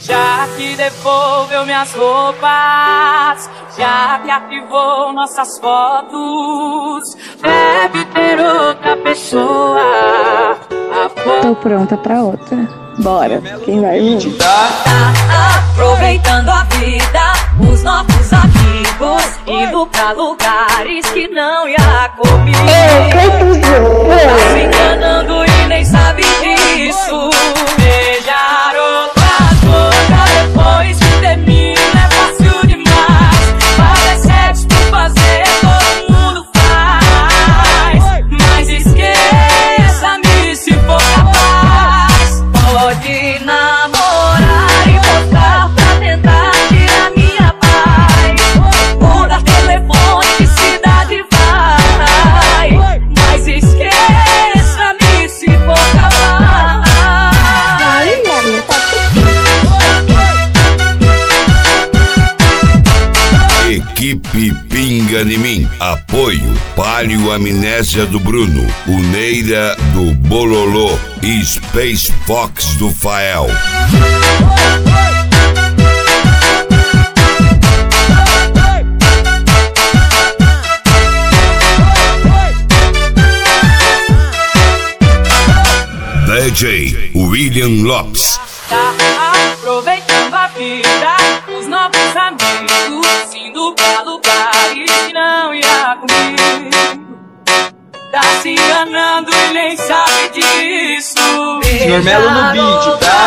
Já que devolveu minhas roupas, já que arquivou nossas fotos, deve ter outra pessoa. Tô pronta pra outra. Bora, quem vai vir? Tá aproveitando a vida, os novos amigos, indo pra lugares que não ia comigo. Tá se enganando e nem sabe disso. Beijar outras bocas depois que termina é fácil demais. Fazer sexo por fazer, todo mundo faz. Mas esqueça-me se for capaz. Pode namorar e voltar pra tentar tirar minha paz. Muda telefone, que cidade vai. Mas esqueça-me se for capaz. Equipe Pinga em Mim. Apoio Palio Amnésia do Bruno, o Neira do Bololô e Space Fox do Fael. DJ William Lopes. Tá aproveitando a vida, os novos amigos, indo pra lugares que não ia comigo. Tá se enganando e nem sabe disso. Senhor Melo no beat, tá?